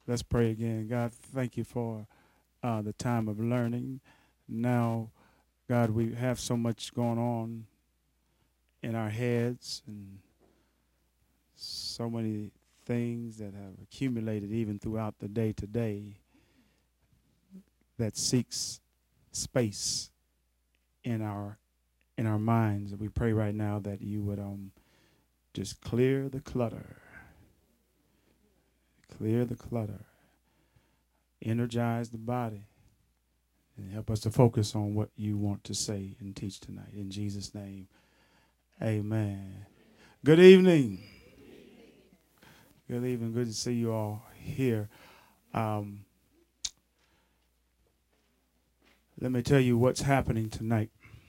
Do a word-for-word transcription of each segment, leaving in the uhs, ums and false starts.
Let's pray again. God, thank you for uh, the time of learning. Now, God, we have so much going on in our heads and so many things that have accumulated even throughout the day to day that seeks space in our in our minds. We pray right now that you would um just clear the clutter, clear the clutter, energize the body, and help us to focus on what you want to say and teach tonight. In Jesus' name, amen. Good evening. Good evening. Good to see you all here. Um, let me tell you what's happening tonight.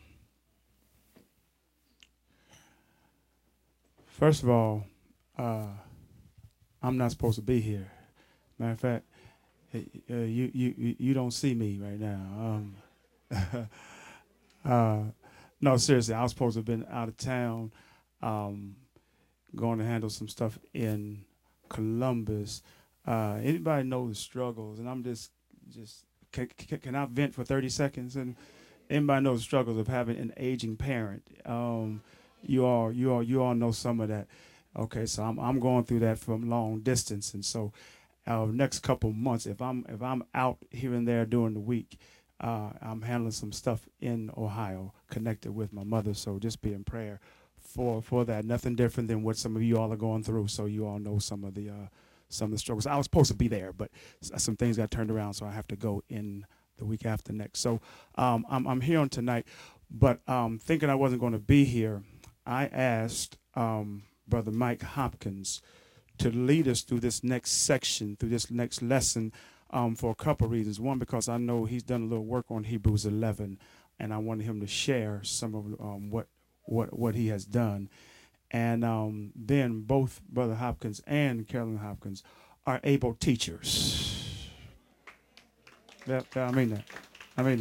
First of all, uh, I'm not supposed to be here. Matter of fact, uh, you, you you don't see me right now. Um, uh, no, seriously, I was supposed to have been out of town, um, going to handle some stuff in Columbus. Uh, anybody know the struggles? And I'm just just can, can, can I vent for thirty seconds? And anybody know the struggles of having an aging parent? Um, you all you all you all know some of that. Okay, so I'm I'm going through that from long distance, and so uh, next couple months, if I'm if I'm out here and there during the week, uh, I'm handling some stuff in Ohio connected with my mother. So just be in prayer for for that. Nothing different than what some of you all are going through. So you all know some of the uh, some of the struggles. I was supposed to be there, but some things got turned around, so I have to go in the week after next. So um, I'm I'm here on tonight, but um, thinking I wasn't going to be here, I asked um, Brother Mike Hopkins to lead us through this next section, through this next lesson, um, for a couple of reasons. One, because I know he's done a little work on Hebrews eleven, and I wanted him to share some of um, what what what he has done. And um, then both Brother Hopkins and Carolyn Hopkins are able teachers. Yeah, yeah, I mean that. I mean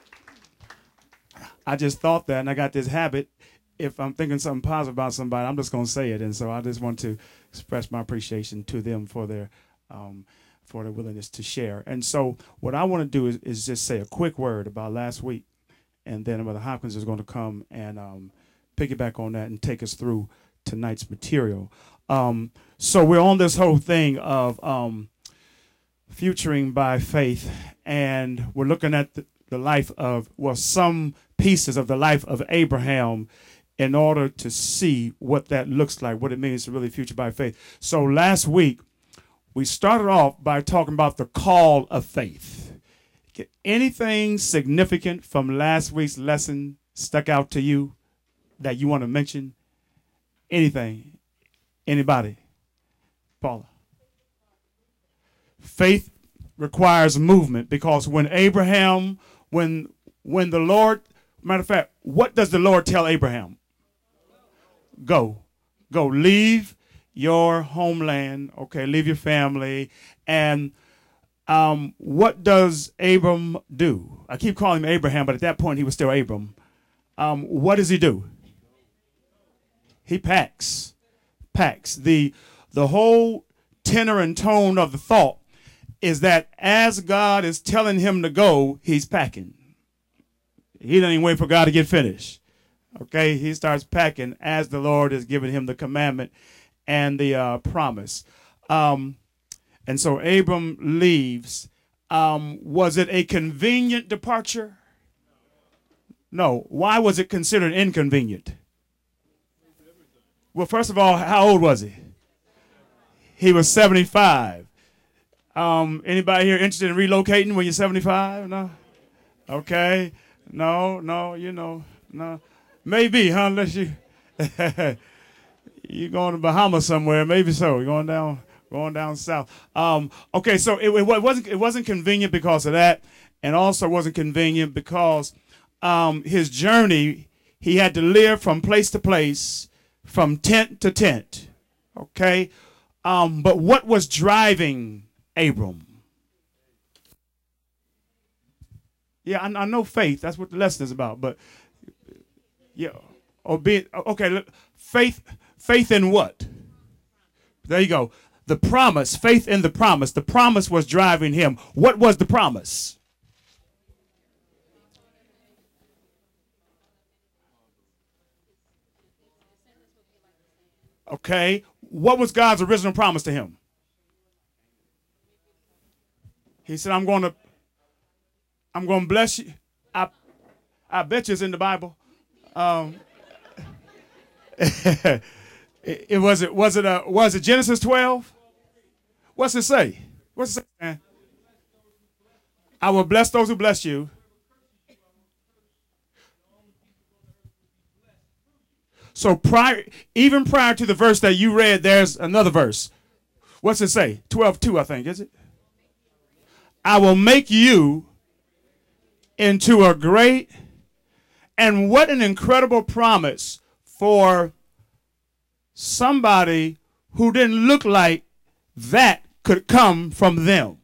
that. I just thought that, and I got this habit. If I'm thinking something positive about somebody, I'm just going to say it. And so I just want to express my appreciation to them for their um, for their willingness to share. And so what I want to do is, is just say a quick word about last week, and then Brother Hopkins is going to come and um, piggyback on that and take us through tonight's material. Um, so we're on this whole thing of um, futuring by faith, and we're looking at the, the life of, well, some pieces of the life of Abraham in order to see what that looks like, what it means to really future by faith. So last week, we started off by talking about the call of faith. Anything significant from last week's lesson stuck out to you that you want to mention? Anything? Anybody? Paula? Faith requires movement, because when Abraham, when when the Lord, matter of fact, what does the Lord tell Abraham? Go. Go. Leave your homeland. Okay, leave your family. And um, what does Abram do? I keep calling him Abraham, but at that point he was still Abram. Um, what does he do? He packs. Packs. The, the whole tenor and tone of the thought is that as God is telling him to go, he's packing. He doesn't even wait for God to get finished. Okay, he starts packing as the Lord is giving him the commandment and the uh, promise. Um, and so Abram leaves. Um, was it a convenient departure? No. Why was it considered inconvenient? Well, first of all, how old was he? He was seventy-five. Um, anybody here interested in relocating when you're seventy-five? No? Okay. No, no, you know, no. Maybe, huh? Unless you you're going to Bahamas somewhere, maybe so. You're going down, going down south. Um, okay, so it, it wasn't it wasn't convenient because of that, and also wasn't convenient because um, his journey, he had to live from place to place, from tent to tent. Okay, um, but what was driving Abram? Yeah, I, I know faith. That's what the lesson is about. But yeah, or be okay. Look, faith, faith in what? There you go. the promise, faith in the promise. The promise was driving him. What was the promise? Okay. What was God's original promise to him? He said, I'm going to, I'm going to bless you. I, I bet you it's in the Bible. Um, it, it was it was it uh, was it Genesis twelve? What's it say? What's it say, man? I will bless those who bless you. So prior, even prior to the verse that you read, there's another verse. What's it say? twelve two, I think, is it? I will make you into a great, and what an incredible promise for somebody who didn't look like that could come from them.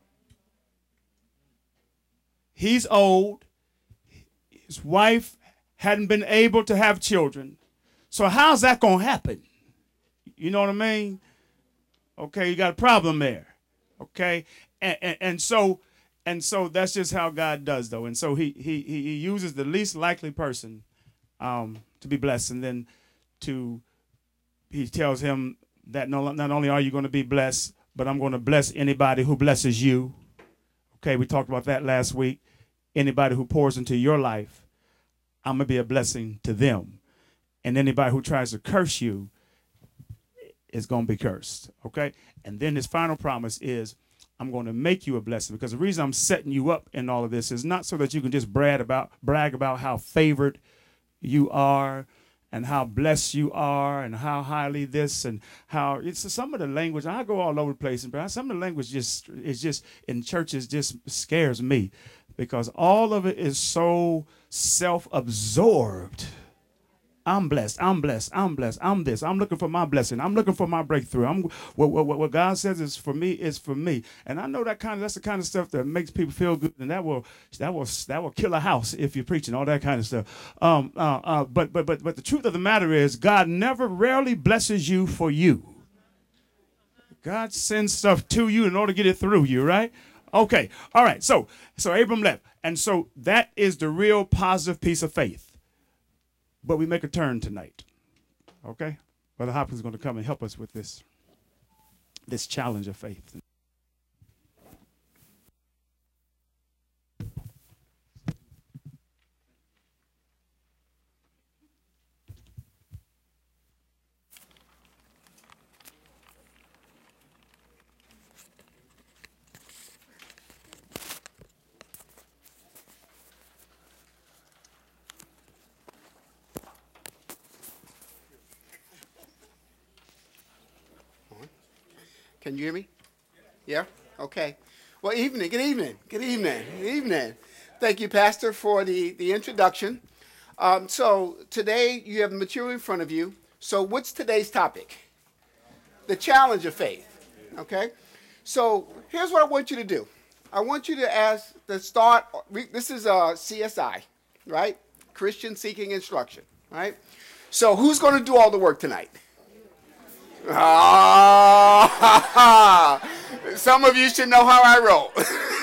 He's old. His wife hadn't been able to have children. So how's that going to happen? You know what I mean? Okay, you got a problem there. Okay? And, and, and so and so that's just how God does, though. And so he he he uses the least likely person um, to be blessed, and then to he tells him that no, not only are you going to be blessed, but I'm going to bless anybody who blesses you. Okay, we talked about that last week. Anybody who pours into your life, I'm going to be a blessing to them. And anybody who tries to curse you is going to be cursed. Okay? And then his final promise is, I'm going to make you a blessing, because the reason I'm setting you up in all of this is not so that you can just brag about brag about how favored you are and how blessed you are and how highly this and how it's some of the language. I go all over the place, and some of the language just is just in churches just scares me, because all of it is so self-absorbed. I'm blessed. I'm blessed. I'm blessed. I'm this. I'm looking for my blessing. I'm looking for my breakthrough. I'm what, what, what God says is for me is for me. And I know that kind of that's the kind of stuff that makes people feel good, and that will that will that will kill a house if you're preaching all that kind of stuff. Um, uh, uh, but but but but the truth of the matter is, God never rarely blesses you for you. God sends stuff to you in order to get it through you, right? Okay. All right. So so Abram left, and so that is the real positive piece of faith. But we make a turn tonight, okay? Brother Hopkins is going to come and help us with this, this challenge of faith. Can you hear me? Yeah? Okay. Well, evening. Good evening. Good evening. Good evening. Thank you, Pastor, for the, the introduction. Um, so today you have material in front of you. So what's today's topic? The challenge of faith. Okay? So here's what I want you to do. I want you to ask, to start, this is a C S I, right? Christian Seeking Instruction, right? So who's going to do all the work tonight? Ah, some of you should know how I roll.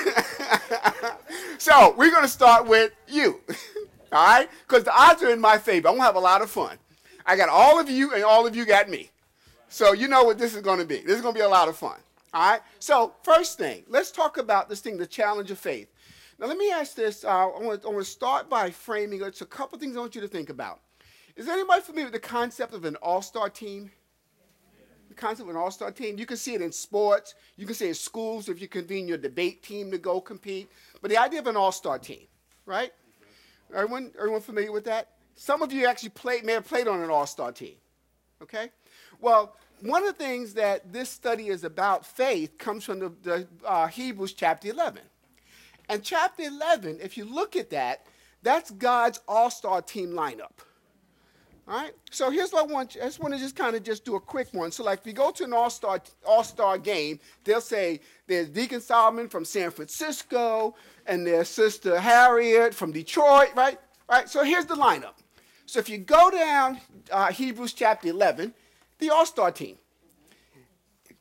So we're going to start with you, all right? Because the odds are in my favor. I'm going to have a lot of fun. I got all of you, and all of you got me. So you know what this is going to be. This is going to be a lot of fun, all right? So first thing, let's talk about this thing, the challenge of faith. Now let me ask this. Uh, I want to start by framing it. It's a couple things I want you to think about. Is anybody familiar with the concept of an all-star team? Concept of an all-star team. You can see it in sports. You can see it in schools if you convene your debate team to go compete. But the idea of an all-star team, right? Everyone, everyone familiar with that? Some of you actually played, may have played on an all-star team, okay? Well, one of the things that this study is about faith comes from the, the uh, Hebrews chapter eleven. And chapter eleven, if you look at that, that's God's all-star team lineup. All right, so here's what I want you, I just want to just kind of just do a quick one. So like if you go to an all-star all-star game, they'll say there's Deacon Solomon from San Francisco and there's Sister Harriet from Detroit, right? Right, so here's the lineup. So if you go down uh, Hebrews chapter eleven, the all-star team.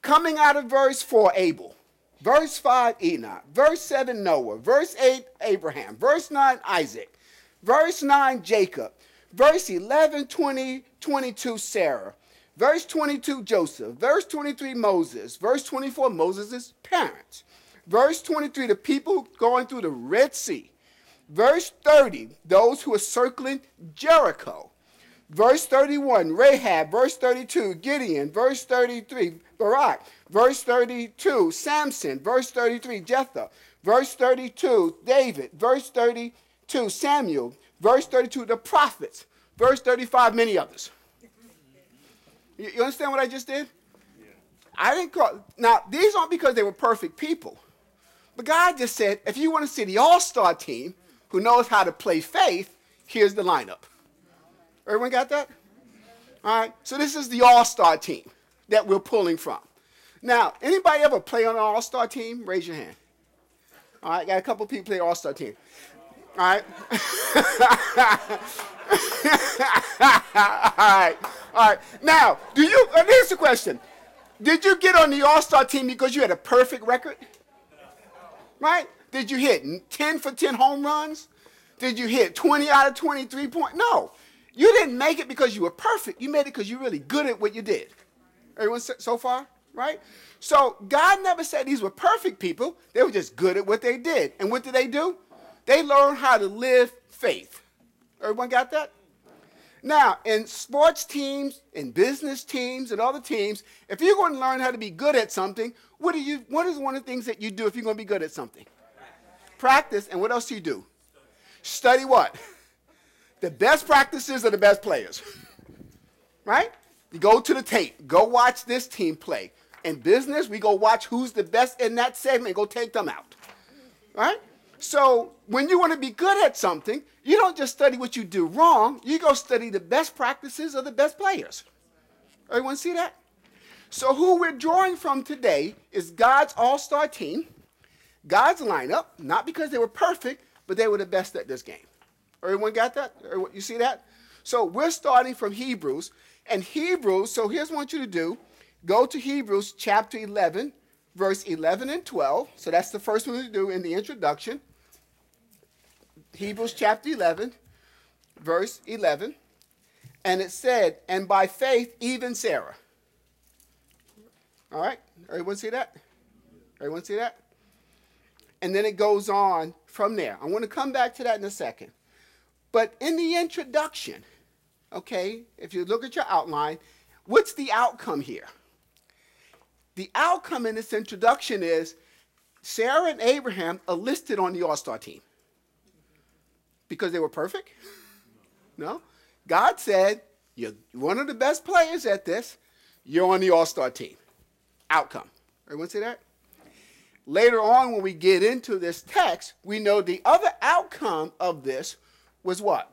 Coming out of verse four, Abel. Verse five, Enoch. Verse seven, Noah. Verse eight, Abraham. Verse nine, Isaac. Verse nine, Jacob. Verse eleven, twenty, twenty-two, Sarah. Verse twenty-two, Joseph. Verse twenty-three, Moses. Verse twenty-four, Moses' parents. Verse twenty-three, the people going through the Red Sea. Verse thirty, those who are circling Jericho. Verse thirty-one, Rahab. Verse thirty-two, Gideon. Verse thirty-three, Barak. Verse thirty-two, Samson. Verse thirty-three, Jephthah. Verse thirty-two, David. Verse thirty-two, Samuel. Verse thirty-two, the prophets. Verse thirty-five, many others. You, you understand what I just did? Yeah. I didn't call. Now, these aren't because they were perfect people. But God just said, if you want to see the all-star team who knows how to play faith, here's the lineup. Everyone got that? All right. So this is the all-star team that we're pulling from. Now, anybody ever play on an all-star team? Raise your hand. All right. Got a couple people play all-star team. All right. all right. All right. Now, do you, uh, here's the question. Did you get on the all-star team because you had a perfect record? Right? Did you hit ten for ten home runs? Did you hit twenty out of twenty-three points? No. You didn't make it because you were perfect. You made it because you're really good at what you did. Everyone so far? Right? So God never said these were perfect people. They were just good at what they did. And what did they do? They learned how to live faith. Everyone got that? Now, in sports teams, in business teams, and other teams, if you're going to learn how to be good at something, what, do you, what is one of the things that you do if you're going to be good at something? Practice. And what else do you do? Study what? The best practices are the best players. Right? You go to the tape. Go watch this team play. In business, we go watch who's the best in that segment and go take them out. Right? So when you want to be good at something, you don't just study what you do wrong. You go study the best practices of the best players. Everyone see that? So who we're drawing from today is God's all-star team, God's lineup, not because they were perfect, but they were the best at this game. Everyone got that? You see that? So we're starting from Hebrews. And Hebrews, so here's what I want you to do. Go to Hebrews chapter eleven, verse eleven and twelve. So that's the first one to do in the introduction. Hebrews chapter eleven, verse eleven. And it said, and by faith, even Sarah. All right? Everyone see that? Everyone see that? And then it goes on from there. I want to come back to that in a second. But in the introduction, okay, if you look at your outline, what's the outcome here? The outcome in this introduction is Sarah and Abraham are listed on the all-star team. Because they were perfect? No. God said, you're one of the best players at this. You're on the all-star team. Outcome. Everyone see that? Later on, when we get into this text, we know the other outcome of this was what?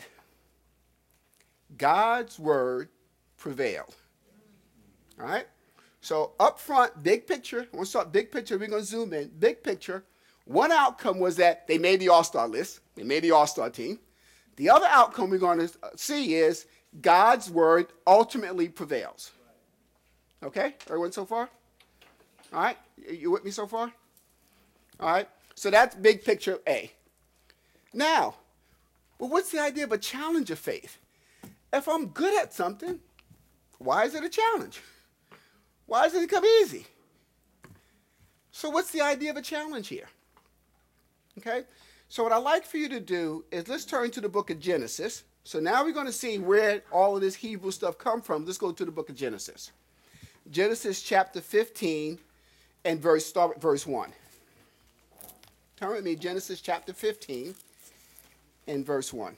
God's word prevailed. All right? So up front, big picture. I want to start big picture. We're going to zoom in. Big picture. One outcome was that they made the all-star list. They made the all-star team. The other outcome we're going to see is God's word ultimately prevails. Okay? Everyone so far? All right? You with me so far? All right? So that's big picture A. Now, well, what's the idea of a challenge of faith? If I'm good at something, why is it a challenge? Why doesn't it come easy? So what's the idea of a challenge here? Okay? So what I'd like for you to do is let's turn to the book of Genesis. So now we're going to see where all of this Hebrew stuff come from. Let's go to the book of Genesis. Genesis chapter fifteen and verse start with verse one. Turn with me, Genesis chapter fifteen and verse one.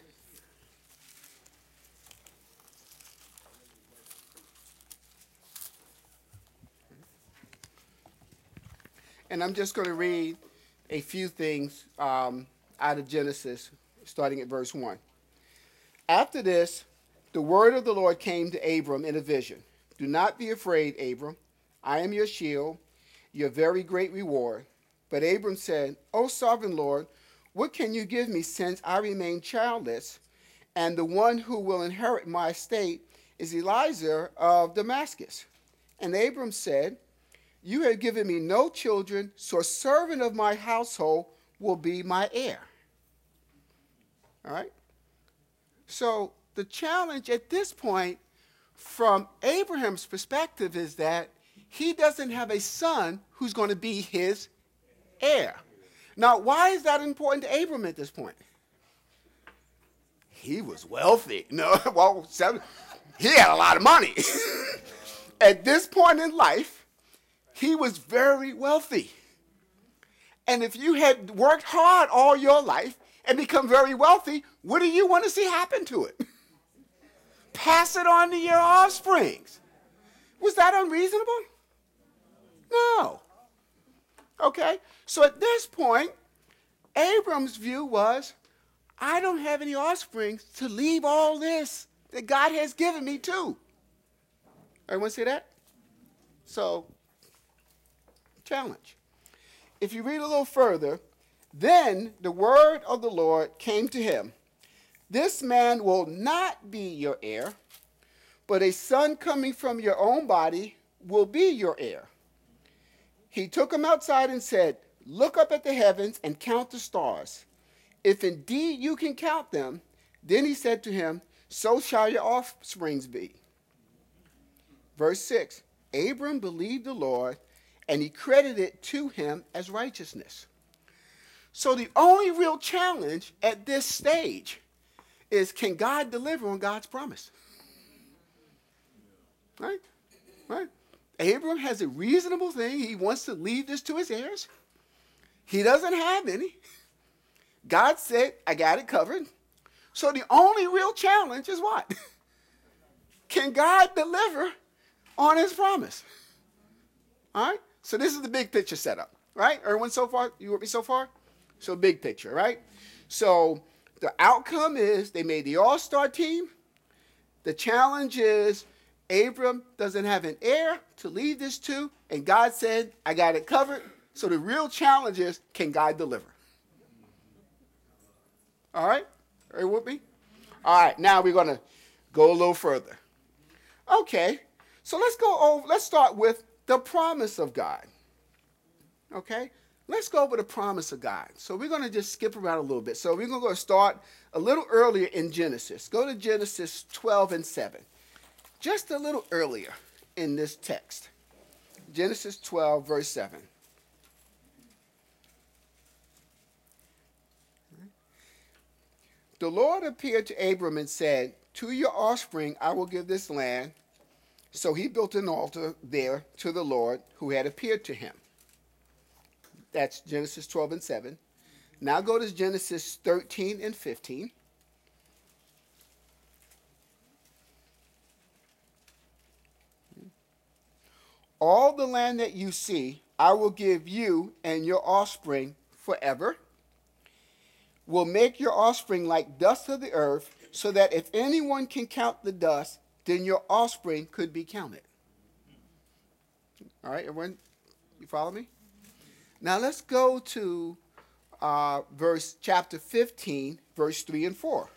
And I'm just going to read a few things um, out of Genesis, starting at verse one. After this, the word of the Lord came to Abram in a vision. Do not be afraid, Abram. I am your shield, your very great reward. But Abram said, O sovereign Lord, what can you give me since I remain childless, and the one who will inherit my estate is Eliezer of Damascus? And Abram said, you have given me no children, so a servant of my household will be my heir. All right? So the challenge at this point, from Abraham's perspective, is that he doesn't have a son who's going to be his heir. Now, why is that important to Abram at this point? He was wealthy. No, well, seven, he had a lot of money. At this point in life, he was very wealthy. And if you had worked hard all your life and become very wealthy, what do you want to see happen to it? Pass it on to your offsprings. Was that unreasonable? No. Okay, so at this point, Abram's view was, I don't have any offspring to leave all this that God has given me to. Everyone see that? So, challenge. If you read a little further, then the word of the Lord came to him. This man will not be your heir, but a son coming from your own body will be your heir. He took him outside and said, look up at the heavens and count the stars. If indeed you can count them, then he said to him, so shall your offsprings be. Verse six, Abram believed the Lord, and he credited it to him as righteousness. So the only real challenge at this stage is, can God deliver on God's promise? Right? Right? Abram has a reasonable thing. He wants to leave this to his heirs. He doesn't have any. God said, I got it covered. So the only real challenge is what? Can God deliver on his promise? All right? So this is the big picture setup, right? Everyone so far? You with me so far? So big picture, right? So the outcome is they made the all-star team. The challenge is Abram doesn't have an heir to leave this to, and God said, I got it covered. So the real challenge is, can God deliver? All right? Are you with me? All right, now we're going to go a little further. Okay, so let's go over, let's start with the promise of God. Okay? Let's go over the promise of God. So we're going to just skip around a little bit. So we're going to go start a little earlier in Genesis. Go to Genesis twelve and seven. Just a little earlier in this text. Genesis twelve, verse seven. The Lord appeared to Abram and said, to your offspring I will give this land. So he built an altar there to the Lord who had appeared to him. That's Genesis twelve and seven. Now go to Genesis thirteen and fifteen. All the land that you see, I will give you and your offspring forever. Will make your offspring like dust of the earth, so that if anyone can count the dust, then your offspring could be counted. All right, everyone, you follow me? Now let's go to uh, verse chapter fifteen, verse three and four.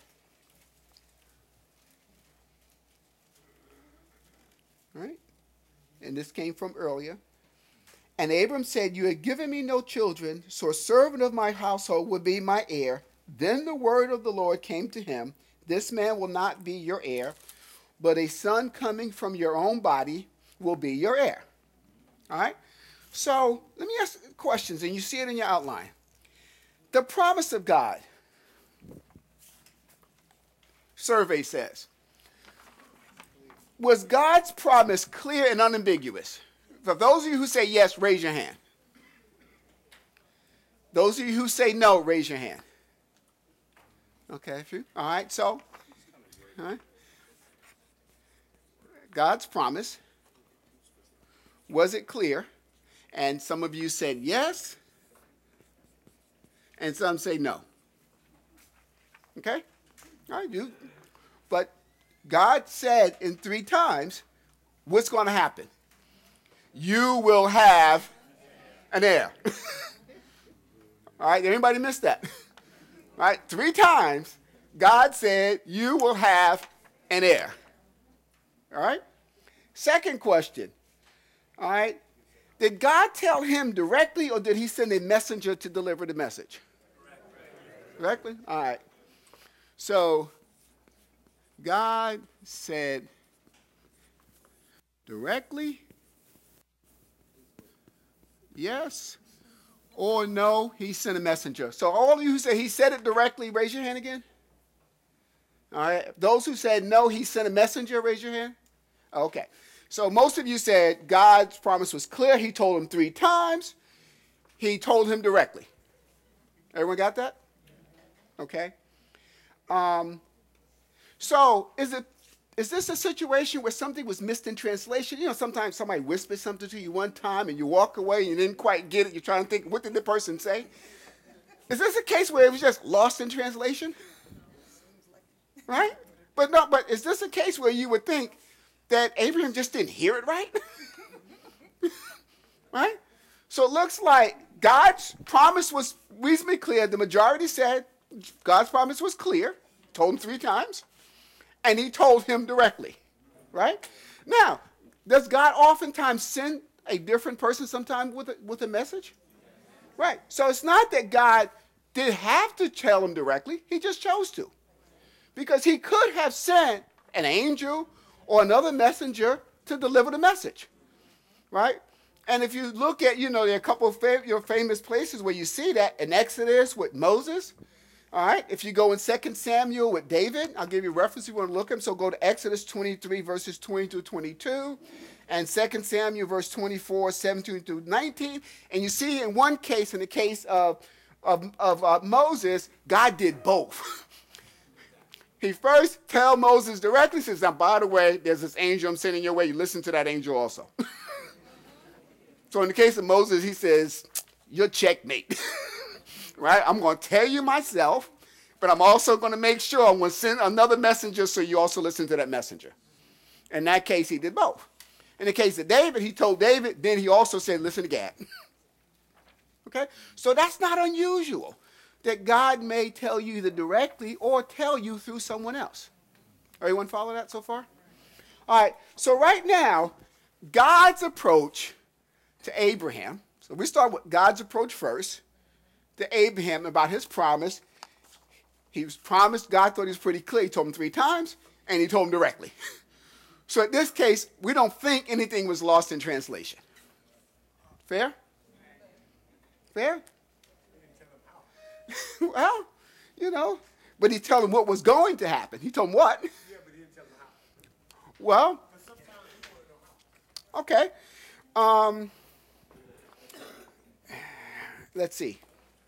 All right, and this came from earlier. And Abram said, you have given me no children, so a servant of my household will be my heir. Then the word of the Lord came to him, this man will not be your heir, but a son coming from your own body will be your heir. All right? So let me ask questions, and you see it in your outline. The promise of God, survey says, was God's promise clear and unambiguous? For those of you who say yes, raise your hand. Those of you who say no, raise your hand. Okay, a few. All right, so, all right. God's promise, was it clear? And some of you said yes, and some say no. Okay? All right, you. But God said in three times what's going to happen. You will have an heir. All right, anybody miss that? All right, three times God said you will have an heir. All right? Second question. All right, Did God tell him directly, or did he send a messenger to deliver the message? Directly? All right. So, God said directly, yes, or no, he sent a messenger. So all of you who say he said it directly, raise your hand again. All right. Those who said no, he sent a messenger, raise your hand. Okay. So most of you said God's promise was clear. He told him three times. He told him directly. Everyone got that? Okay. Um, so is it is this a situation where something was missed in translation? You know, sometimes somebody whispers something to you one time and you walk away and you didn't quite get it. You're trying to think, what did the person say? Is this a case where it was just lost in translation? Right? But no, but is this a case where you would think that Abraham just didn't hear it right? Right? So it looks like God's promise was reasonably clear. The majority said God's promise was clear. Told him three times. And he told him directly. Right? Now, does God oftentimes send a different person sometimes with a, with a message? Right. So it's not that God did have to tell him directly. He just chose to. Because he could have sent an angel or another messenger to deliver the message. Right? And if you look at, you know, there are a couple of fam- your famous places where you see that. In Exodus with Moses. All right. If you go in Second Samuel with David, I'll give you a reference if you want to look at them. So go to Exodus twenty-three, verses twenty to twenty-two. And Second Samuel, verse twenty-four, seventeen through nineteen. And you see in one case, in the case of, of, of uh, Moses, God did both. He first tell Moses directly, says, now, by the way, there's this angel I'm sending your way. You listen to that angel also. So in the case of Moses, he says, you're checkmate. Right? I'm going to tell you myself, but I'm also going to make sure I'm going to send another messenger so you also listen to that messenger. In that case, he did both. In the case of David, he told David, then he also said, listen to Gad. Okay? So that's not unusual, that God may tell you either directly or tell you through someone else. Everyone follow that so far? All right. So right now, God's approach to Abraham. So we start with God's approach first to Abraham about his promise. He was promised, God thought he was pretty clear. He told him three times, and he told him directly. So in this case, we don't think anything was lost in translation. Fair? Fair? Well, you know, but he told him what was going to happen. He told him what? Yeah, but he didn't tell him how. Well, okay. Um, let's see.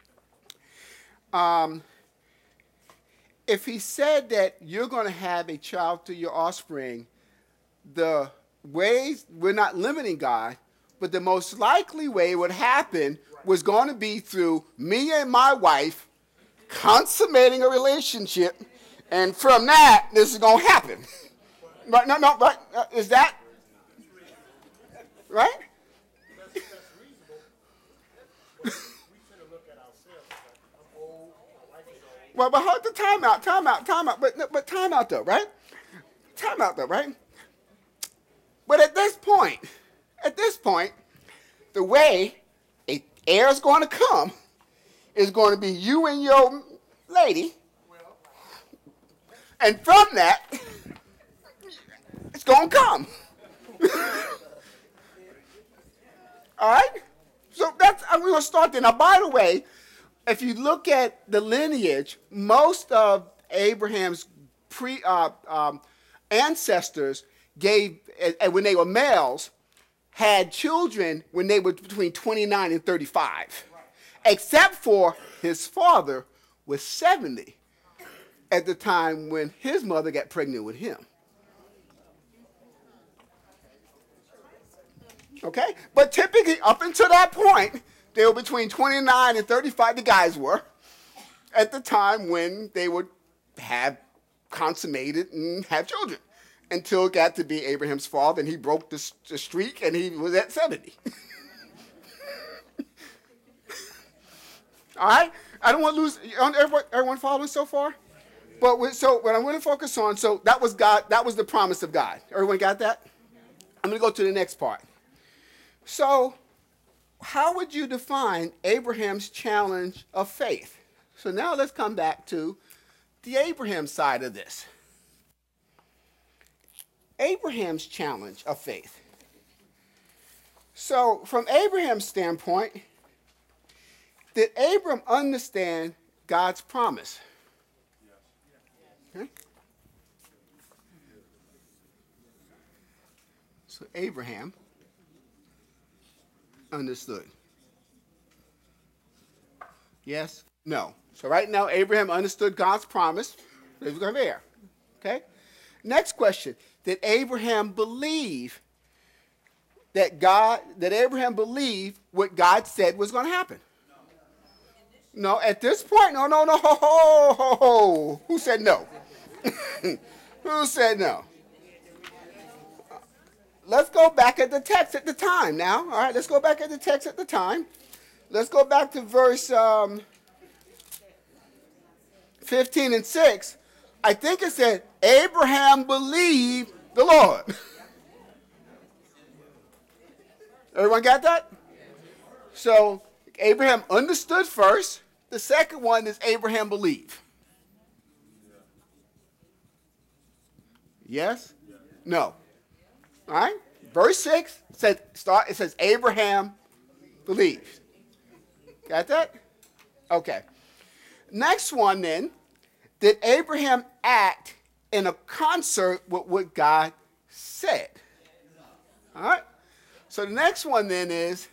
Um, if he said that you're going to have a child through your offspring, the ways, we're not limiting God, but the most likely way it would happen was going to be through me and my wife consummating a relationship, and from that, this is going to happen. Right? No, no, right? Uh, is that right? Well, but hold the time out, time out, time out, but, but time out though, right? Time out though, right? But at this point, at this point, the way a heir is going to come is going to be you and your lady. And from that, it's going to come. All right? So that's, I'm going to start there. Now, by the way, if you look at the lineage, most of Abraham's pre uh, um, ancestors gave, and when they were males, had children when they were between twenty-nine and thirty-five, right. Except for his father was seventy at the time when his mother got pregnant with him. Okay? But typically, up until that point, they were between twenty-nine and thirty-five, the guys were, at the time when they would have consummated and have children, until it got to be Abraham's father, and he broke the, the streak, and he was at seventy. All right? I don't want to lose, everyone, everyone following so far? But we, so what I'm going to focus on, so that was God, that was the promise of God. Everyone got that? I'm going to go to the next part. So how would you define Abraham's challenge of faith? So now let's come back to the Abraham side of this. Abraham's challenge of faith. So from Abraham's standpoint, did Abram understand God's promise? Okay. So Abraham understood. Yes? No. So right now, Abraham understood God's promise. There's going to be there. Okay? Next question. Did Abraham believe that God, that Abraham believed what God said was going to happen? No. No, at this point, no, no, no. Ho, ho, ho, ho. Who said no? Who said no? Let's go back at the text at the time now. All right, let's go back at the text at the time. Let's go back to verse um, fifteen and six. I think it said, Abraham believed the Lord. Everyone got that? So Abraham understood first. The second one is Abraham believed. Yes? No. All right? Verse six says, start, it says Abraham believed. Got that? Okay. Next one then, did Abraham act in a concert with what God said? All right? So the next one then is,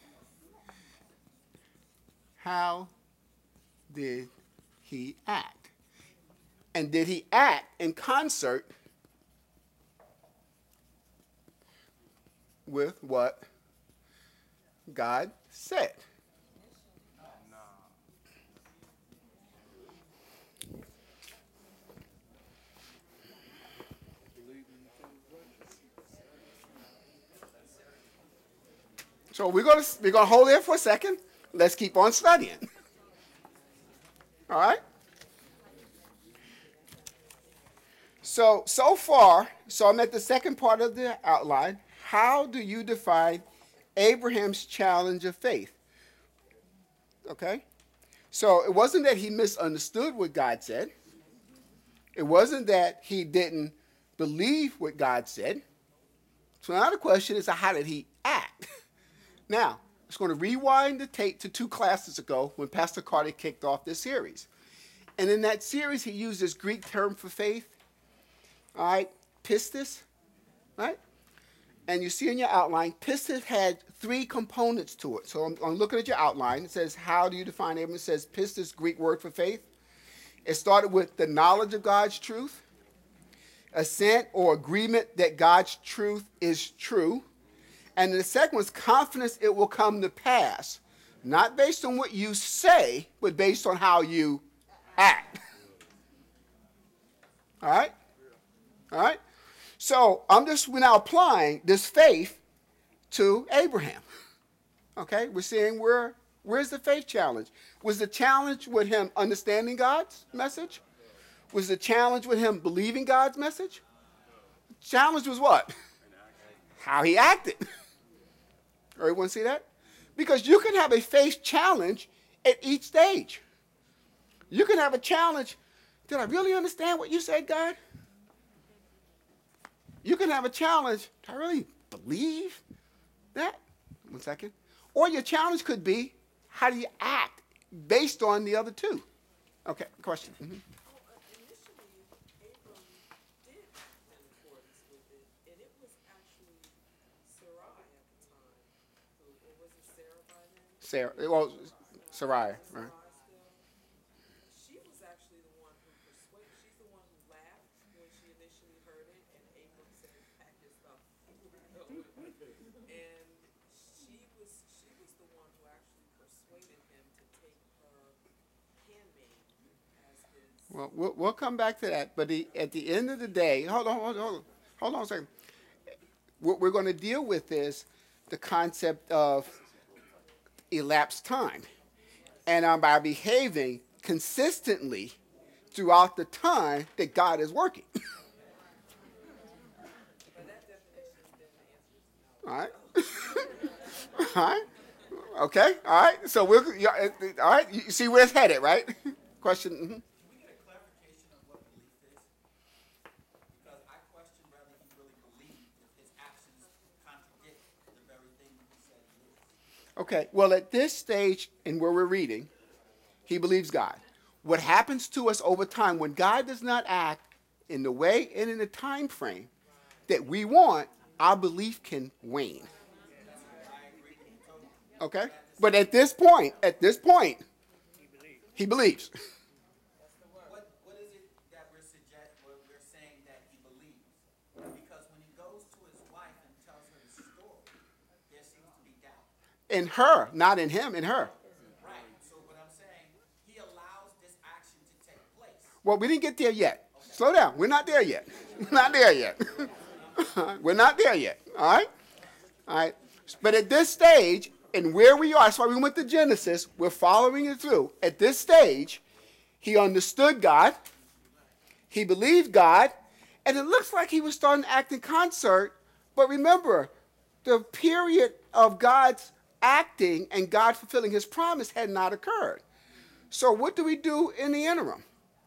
how did he act? And did he act in concert with what God said? So we're going to we're going to hold there for a second. Let's keep on studying. All right? So, so far, so I'm at the second part of the outline. How do you define Abraham's challenge of faith? Okay? So it wasn't that he misunderstood what God said. It wasn't that he didn't believe what God said. So now the question is, how did he act? Now, it's going to rewind the tape to two classes ago when Pastor Carter kicked off this series. And in that series, he used this Greek term for faith, all right, pistis, right? And you see in your outline, pistis had three components to it. So I'm, I'm looking at your outline. It says, how do you define Abraham? It says pistis, Greek word for faith. It started with the knowledge of God's truth, assent or agreement that God's truth is true. And the second was confidence it will come to pass, not based on what you say, but based on how you act. All right? All right? So I'm just we're now applying this faith to Abraham. Okay? We're seeing where where's the faith challenge? Was the challenge with him understanding God's message? Was the challenge with him believing God's message? The challenge was what? How he acted. Everyone see that? Because you can have a faith challenge at each stage. You can have a challenge. Did I really understand what you said, God? You can have a challenge. Did I really believe that? One second. Or your challenge could be, how do you act based on the other two? Okay, question. Mm-hmm. Sarah, well, Sarai, right? She was actually the one who persuaded. She's the one who laughed when she initially heard it, and Abram said, "Pack your stuff." And she was she was the one who actually persuaded him to take her handmaid as his. Well, we'll, we'll come back to that, but the, at the end of the day, hold on, hold on, hold on, hold on a second. What we're going to deal with is the concept of elapsed time, and um, by behaving consistently throughout the time that God is working. All right. All right. Okay, all right. So we're yeah, all right. You see where it's headed, right? Question. Mm-hmm. Can we get a clarification of what belief is? Because I question whether he really believed if his actions contradict the very thing he said he is. Okay. Well, at this stage in where we're reading, he believes God. What happens to us over time when God does not act in the way and in the time frame that we want, our belief can wane. Okay? But at this point, at this point, he believes. What, what is it that we're suggest, what we're saying that he believes? Because when he goes to his wife and tells her the story, there seems to be doubt. In her, not in him, in her. Right. So what I'm saying, he allows this action to take place. Well, we didn't get there yet. Slow down. We're not there yet. We're not there yet. We're not there yet. All right? All right. But at this stage, and where we are, that's why we went to Genesis, we're following it through. At this stage, he understood God, he believed God, and it looks like he was starting to act in concert. But remember, the period of God's acting and God fulfilling his promise had not occurred. So what do we do in the interim?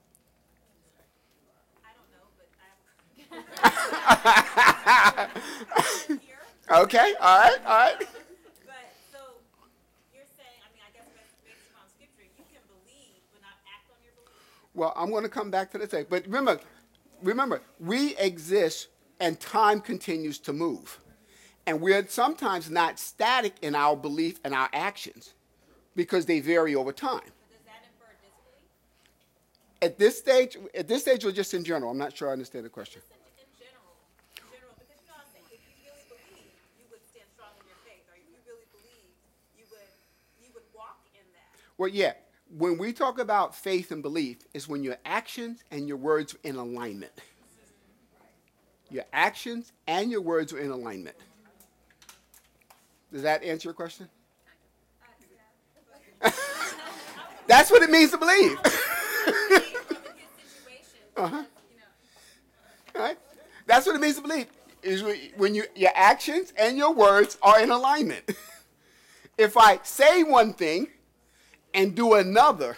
I don't know, but I have Okay, all right, all right. But so you're saying, I mean, I guess based, based upon scripture, you can believe but not act on your belief. Well, I'm going to come back to this. But remember, remember, we exist and time continues to move. And we're sometimes not static in our belief and our actions because they vary over time. But does that infer disbelief? At this stage, at this stage, or just in general? I'm not sure I understand the question. Just in, in general, in general, because you know what I'm saying. If you really believe, you would stand strong in your faith, or if you really believe, you would you would walk in that. Well, yeah. When we talk about faith and belief, it's when your actions and your words are in alignment. Your actions and your words are in alignment. Does that answer your question? That's what it means to believe. Uh-huh. All right? That's what it means to believe. Is when you, your actions and your words are in alignment. If I say one thing and do another,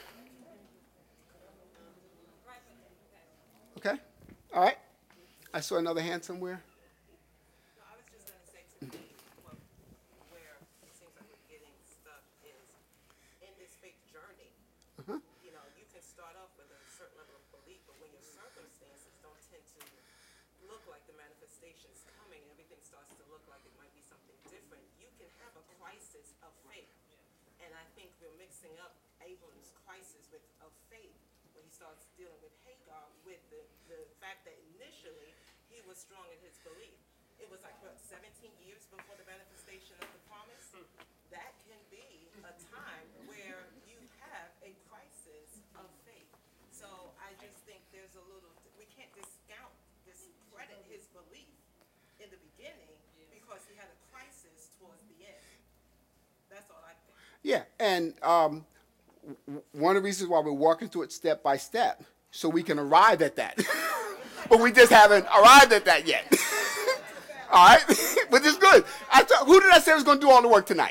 okay? All right? I saw another hand somewhere. No, I was just going to say to me, well, where it seems like we're getting stuck is in this faith journey. Uh-huh. You know, you can start off with a certain level of belief, but when your circumstances don't tend to look like the manifestation's coming, and everything starts to look like it might be something different, you can have a crisis of faith. And I think we're mixing up Abram's crisis with of faith when he starts dealing with Hagar with the, the fact that initially he was strong in his belief. It was like, what, seventeen years before the manifestation of the promise? That can be a time where you have a crisis of faith. So I just think there's a little, we can't discount, discredit his belief in the beginning because he had a crisis towards the end. That's all I think. Yeah, and um, w- one of the reasons why we're walking through it step by step, so we can arrive at that. But we just haven't arrived at that yet. All right? But it's good. I th- who did I say was going to do all the work tonight?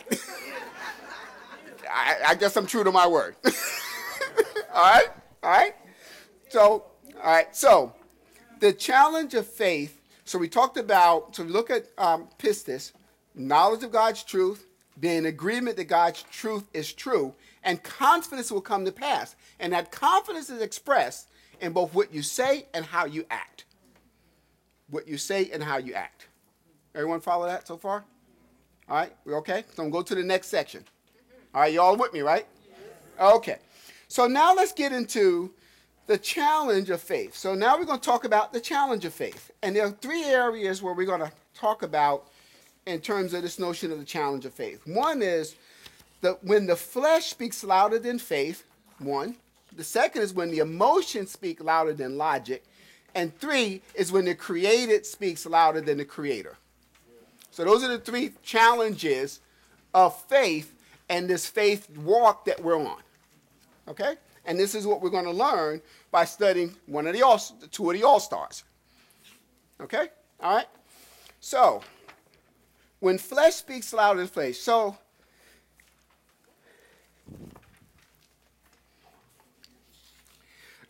I, I guess I'm true to my word. All right? All right? So, all right. So, the challenge of faith, so we talked about, so we look at um, pistis, knowledge of God's truth, being in agreement that God's truth is true, and confidence will come to pass. And that confidence is expressed in both what you say and how you act. What you say and how you act. Everyone follow that so far? All right, we okay? So I'm going to go to the next section. All right, you all with me, right? Okay. So now let's get into the challenge of faith. So now we're going to talk about the challenge of faith. And there are three areas where we're going to talk about in terms of this notion of the challenge of faith. One is that when the flesh speaks louder than faith, one. The second is when the emotions speak louder than logic. And three is when the created speaks louder than the creator. So those are the three challenges of faith and this faith walk that we're on. Okay? And this is what we're going to learn by studying one of the all, two of the all-stars. Okay? All right? So, when flesh speaks louder than flesh. So,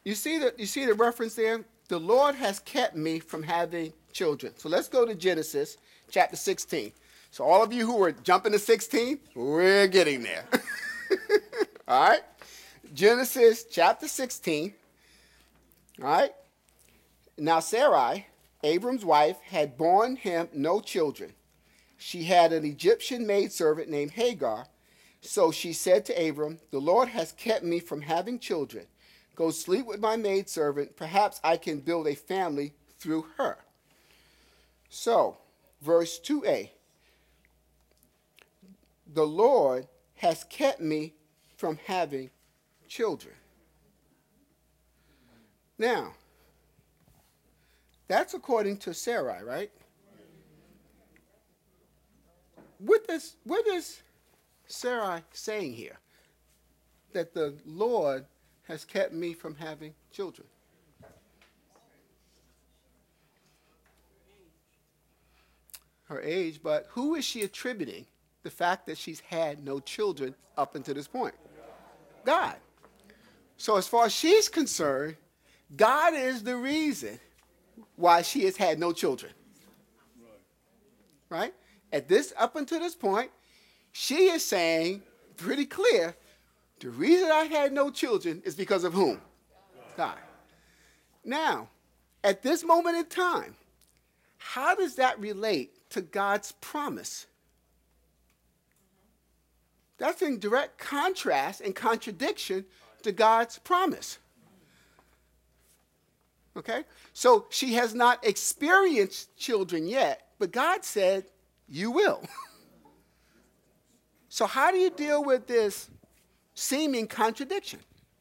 You see the you see the reference there? The Lord has kept me from having children. So let's go to Genesis chapter sixteen. So all of you who are jumping to sixteen, we're getting there. All right? Genesis chapter sixteen. All right? Now Sarai, Abram's wife, had borne him no children. She had an Egyptian maidservant named Hagar. So she said to Abram, the Lord has kept me from having children. Go sleep with my maidservant. Perhaps I can build a family through her. So, verse two a. The Lord has kept me from having children. Now, that's according to Sarai, right? What is, what is Sarai saying here? That the Lord has kept me from having children. Her age, but who is she attributing the fact that she's had no children up until this point? God. So as far as she's concerned, God is the reason why she has had no children. Right? At this, up until this point, she is saying pretty clear, the reason I had no children is because of whom? God. Now, at this moment in time, how does that relate to God's promise? That's in direct contrast and contradiction to God's promise. Okay? So she has not experienced children yet, but God said, you will. So how do you deal with this seeming contradiction?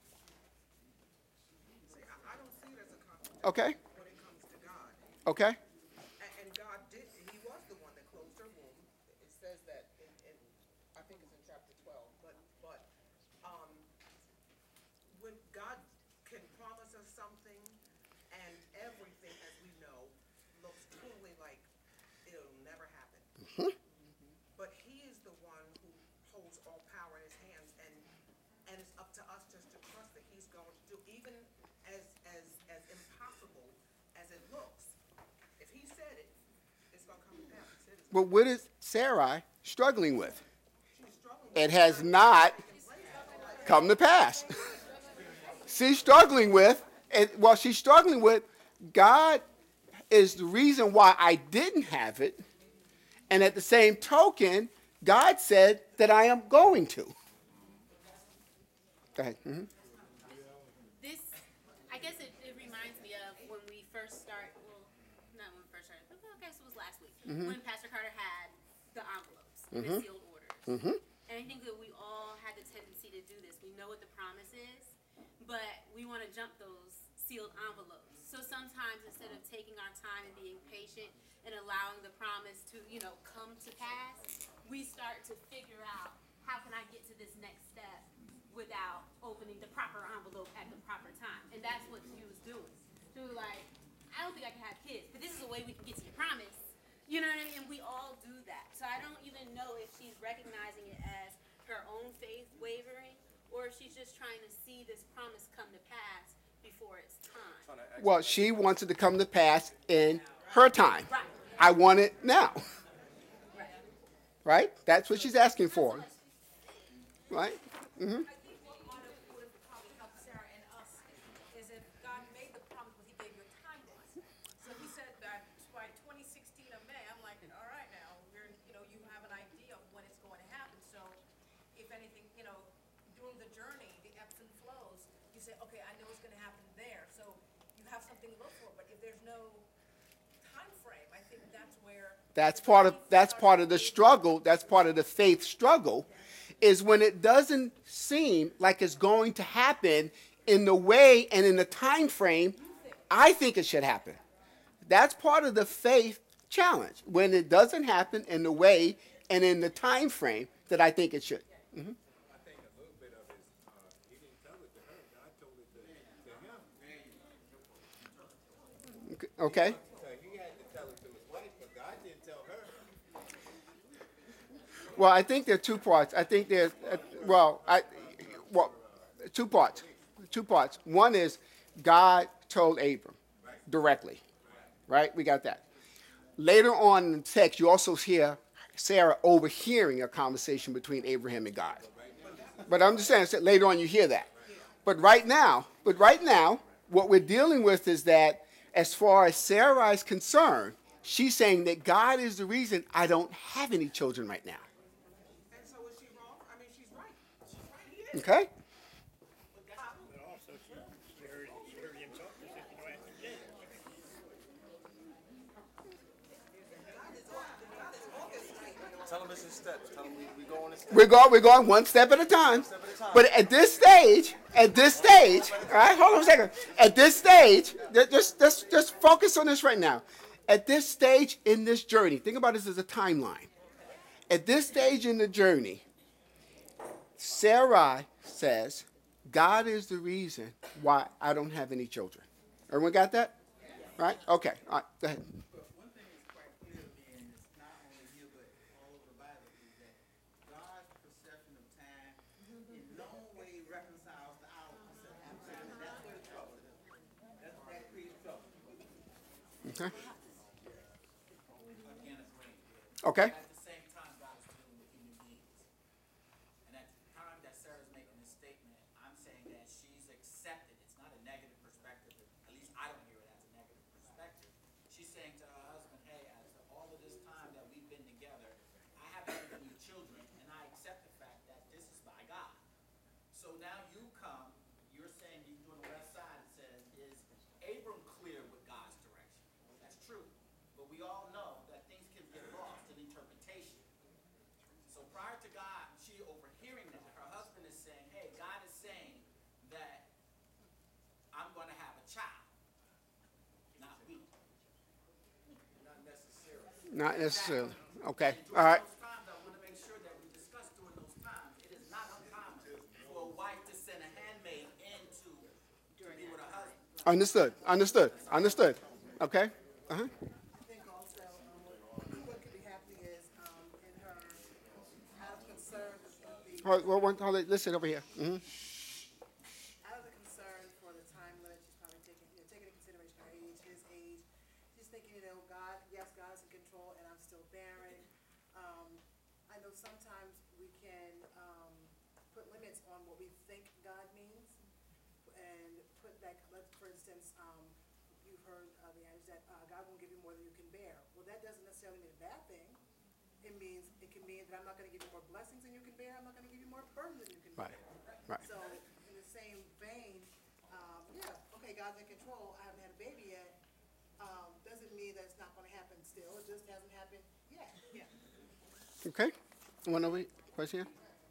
See, I, I don't see it as a contradiction Okay? when it comes to God. Okay? And, and God did, he was the one that closed her womb. It says that in, in I think it's in chapter twelve. But, but um, when God can promise us something and everything, as we know, looks totally like it'll never happen. Mm-hmm. But he is the one who holds all power in his hands, and and it's up to us just to trust that he's going to do, even as as as impossible as it looks. If he said it, it's going to come to pass. He said it's But what is Sarai struggling with? she's struggling. It has not come to pass. She's struggling with, and well, she's struggling with, God is the reason why I didn't have it. And at the same token, God said that I am going to. Go ahead. Mhm. This, I guess it, it reminds me of when we first start, well, not when we first started, but I guess it was last week, when Pastor Carter had the envelopes, the sealed orders. Mhm. And I think that we all had the tendency to do this. We know what the promise is, but we want to jump those sealed envelopes. So sometimes instead of taking our time and being patient and allowing the promise to, you know, come to pass, we start to figure out, how can I get to this next step without opening the proper envelope at the proper time? And that's what she was doing. She was like, I don't think I can have kids, but this is a way we can get to your promise. You know what I mean? And we all do that. So I don't even know if she's recognizing it as her own faith wavering, or if she's just trying to see this promise come to pass before it's time. Well, she wants it to come to pass in her time. Right. I want it now. Right. Right? That's what she's asking for. Right? Mm-hmm. I think what would have, would have probably helped Sarah and us is if God made the promise, but he gave you a timeline. So he said that by twenty sixteen of May, I'm like, all right now, we're, you know, you have an idea of when it's going to happen. So if anything, you know, during the journey, the ebbs and flows, you say, okay, I know it's going to happen there. So you have something to look for. But if there's no time frame, I think that's where That's part of that's part of the struggle. That's part of the faith struggle, is when it doesn't seem like it's going to happen in the way and in the time frame I think it should happen. That's part of the faith challenge, when it doesn't happen in the way and in the time frame that I think it should. Mhm. I think a little bit of it, uh, he didn't tell it to her, God told it to, to him. Okay. So he had to tell it to his wife, but God didn't tell her. Well, I think there are two parts. I think there's, uh, well, I, well, two parts. Two parts. One is God told Abram directly, right? We got that. Later on in the text, you also hear Sarah overhearing a conversation between Abraham and God. But I'm just saying, later on you hear that. But right now, but right now, what we're dealing with is that as far as Sarah is concerned, she's saying that God is the reason I don't have any children right now. And so is she wrong? I mean, she's right. She's right. He is. Okay? But also, she, she heard, she heard him talk to her, you know, after death. Tell them it's in steps. Tell them we, we go on in steps. We're going, we're going one step at a time. But at this stage, at this stage, all right, hold on a second. At this stage, just, just, just focus on this right now. At this stage in this journey, think about this as a timeline. At this stage in the journey, Sarai says, God is the reason why I don't have any children. Everyone got that? Right? Okay. All right, go ahead. But one thing is quite clear to me, and it's not only here but all over the Bible, is that God's perception of time in no way reconciles to our perception of time. And that's where the trouble is. That's, that creates trouble. Okay. Again, it's rain. Okay. At the same time, God is dealing with human beings. And at the time that Sarah's making this statement, I'm saying that she's accepted. It's not a negative perspective. At least I don't hear it as a negative perspective. She's saying to her husband, hey, after all of this time that we've been together, I haven't had any children, and I accept the fact that this is by God. So now you come, you're saying you're doing the left side. It says, is Abram clear with God's direction? That's true. But we all know that things can get lost in interpretation. So prior to God, she overhearing that, her husband is saying, hey, God is saying that I'm going to have a child. Not we. Not necessarily. Not necessarily. Okay. All right. Those times, I want to make sure that we discuss during those times, it is not uncommon for a wife to send a handmaid in to be with her husband. Understood. Understood. Understood. Okay. Uh-huh. I think also, um, what, what could be happening is, um, in her, out of concern with the, Hold, hold, hold, hold it. Listen over here. Mm-hmm. out of the concern for the time limit, she's probably taking, you know, taking into consideration her age, his age. She's thinking, you know, God, yes, God is in control, and I'm still barren. Um, I know sometimes we can, um, put limits on what we think God means, and put that, let's, for instance, um, you've heard, uh, the adage that, uh, God won't give you more than you can bear. Well, that doesn't necessarily mean a bad thing. It means, it can mean that I'm not gonna give you more blessings than you can bear, I'm not gonna give you more burden than you can bear. Right. Right. So, in the same vein, um, yeah, okay, God's in control, I haven't had a baby yet, um, doesn't mean that it's not gonna happen still, it just hasn't happened yet. Yeah. Okay. One over question here?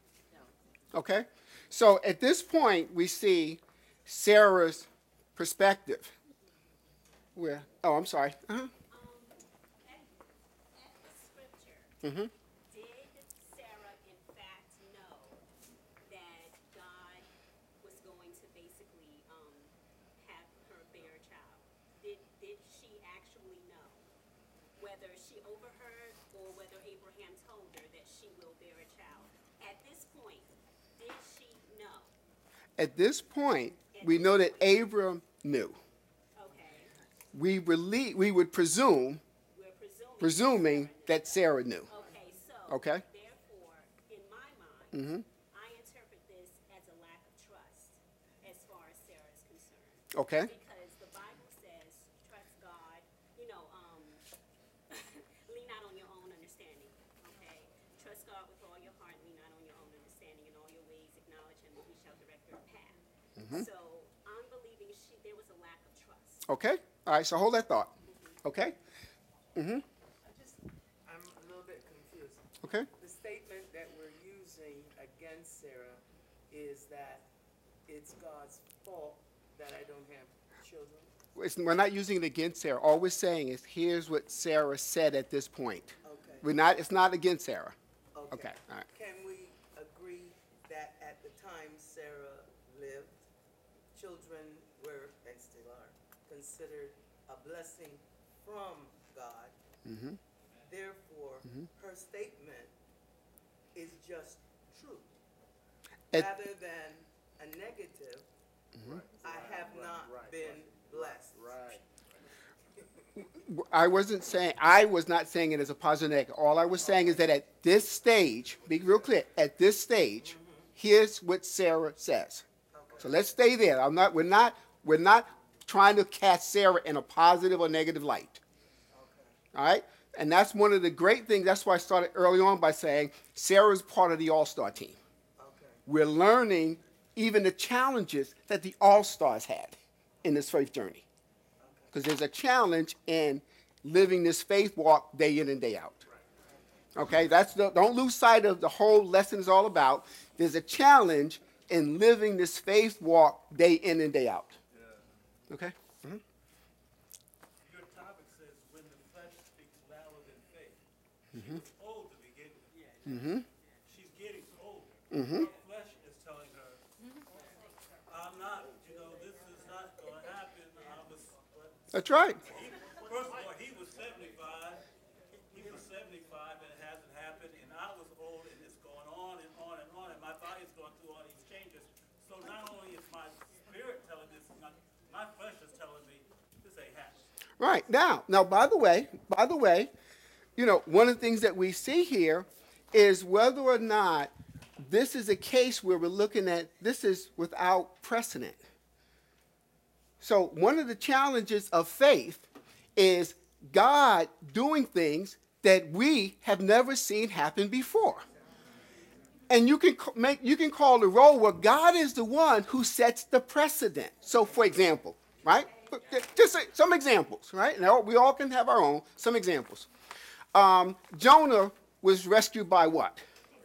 Okay. So at this point, we see Sarah's perspective. Where? Oh, I'm sorry. Uh-huh. Um, at, at the scripture, Mm-hmm. did Sarah in fact know that God was going to basically um, have her bear a child? Did, did she actually know? Whether she overheard or whether Abraham told her that she will bear a child. At this point, did she know? At this point, we know that Abram knew. Okay, We belie- we would presume, we're presuming. presuming that Sarah knew. Okay, so. Okay. Therefore, in my mind, Mm-hmm. I interpret this as a lack of trust as far as Sarah is concerned. Okay. Because the Bible says, trust God, you know, um, lean not on your own understanding, okay? Trust God with all your heart, lean not on your own understanding. In all your ways, acknowledge Him, and He shall direct your path. So I'm believing she, there was a lack of trust. Okay. All right. So hold that thought. Okay. Mm-hmm. I just, I'm a little bit confused. Okay. The statement that we're using against Sarah is that it's God's fault that I don't have children. It's, we're not using it against Sarah. All we're saying is here's what Sarah said at this point. Okay. We're not. It's not against Sarah. Okay. All right. Can we agree that at the time Sarah lived, children were, and still are, considered a blessing from God? Mm-hmm. Therefore, her statement is just true, At- rather than a negative I have not been blessed. Right. I wasn't saying, I was not saying it as a positive or negative. All I was saying is that at this stage, be real clear, at this stage, here's what Sarah says. So let's stay there. I'm not, we're not, we're not trying to cast Sarah in a positive or negative light. All right? And that's one of the great things. That's why I started early on by saying Sarah's part of the all-star team. Okay. We're learning even the challenges that the all-stars had in this faith journey. Because there's a challenge in living this faith walk day in and day out. Okay, that's the, don't lose sight of the whole lesson is all about. There's a challenge in living this faith walk day in and day out. Okay? Mm-hmm. Your topic says when the flesh speaks louder than faith. She Mhm. was old to begin with. Mm-hmm. She's getting older. Mhm. Her flesh is telling her, I'm not, you know, this is not going to happen. I was, but That's right. he, first of all, he was seventy-five. He was seventy-five and it hasn't happened. And I was old and it's going on and on and on. And my body's going through all these changes. So not only is my spirit telling this, my, my flesh is telling me this ain't happening. Right. Now, now, by the way, by the way, you know, one of the things that we see here is whether or not this is a case where we're looking at this is without precedent. So one of the challenges of faith is God doing things that we have never seen happen before. And you can c- make you can call the role where God is the one who sets the precedent. So, for example, right? Just say- some examples, right? Now we all can have our own. Some examples. Um, Jonah was rescued by what?